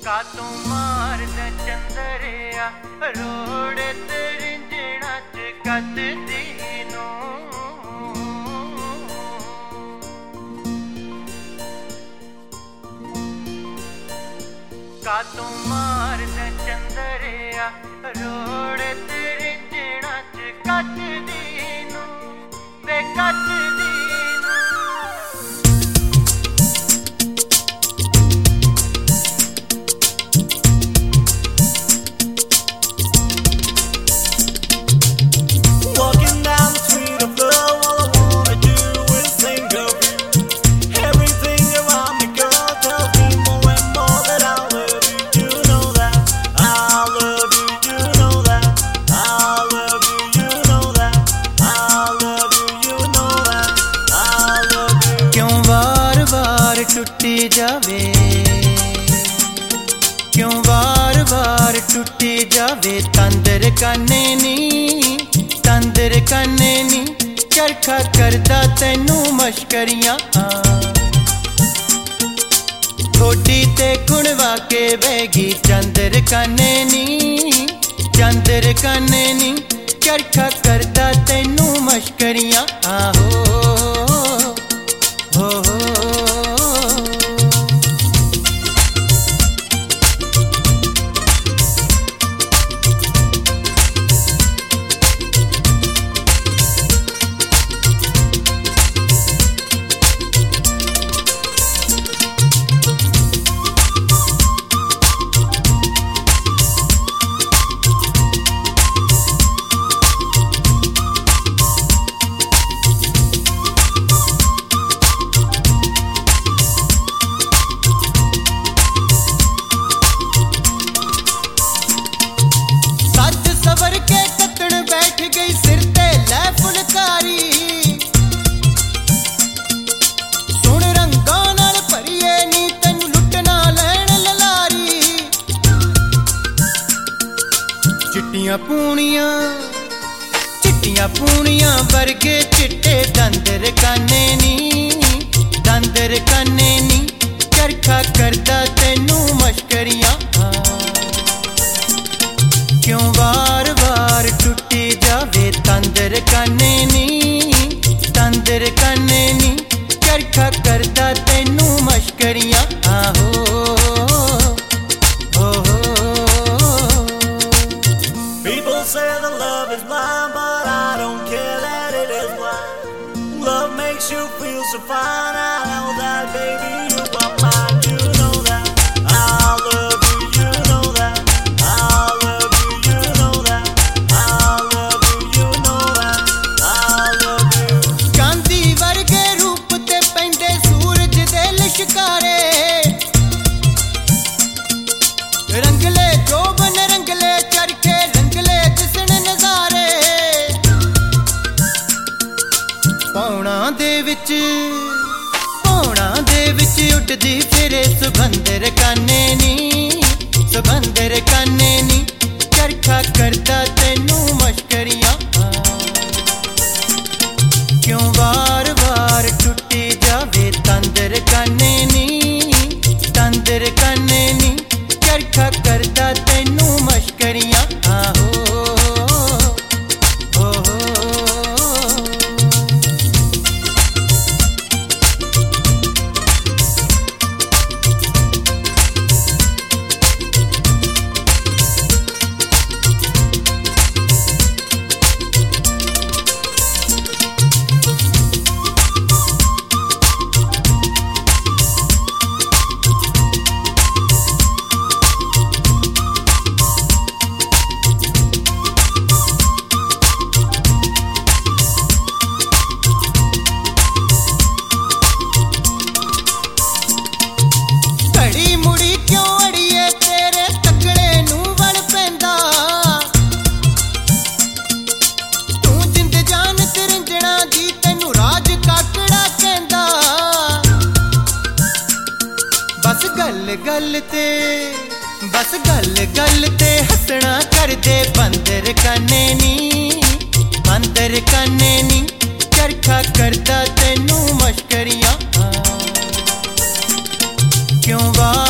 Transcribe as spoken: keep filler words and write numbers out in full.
कातू मार the Chandaria road तेरी जिणा च कद दीनू कातू मार द चंदरिया रोड़ तेरी जिणा च कद दीनू वे कद दीनू टुटी जावे क्यों वार वार टुटी जावे तंदर काने नी तंदर काने नी चरखा करदा तैनू मशकरियां थोड़ी ते कुणवा के बैगी चंदर काने नी चंदर काने नी चरखा करदा तैनू मशकरियां आहो हो हो चिट्टियां पूनियां चिट्टियां पूनियां वर्गे चिट्टे दंदर काने नी दंदर काने नी चरखा करदा तैनू मशकरियां क्यों वार वार टुटी जावे तंदर काने नी तंदर काने नी चरखा करदा तैनू मशकरियां आहो say that love is blind, but I don't care that it is blind. Love makes you feel so fine. I know that, baby, you are mine. You know that I love you. You know that I love you. You know that I love you. You know that I love you. चांदी वर्गे रूप ते पैंदे सूरज दे लिशकारे रंगले जोबन रंगले चरखे पौना दे विच पौना दे विच उठदी फिरे सुगंधर काने नी सुगंधर काने नी चरखा करदा तैनू मशकरियां क्यों वार वार टुटी जावे तंदर काने नी तंदर काने नी चरखा करदा तैनू मशकरियां आहो गल गल ते बस गल गल ते हसना कर दे बंदर काने नी बंदर काने नी चरखा करदा तैनू मशकरियां क्यों वा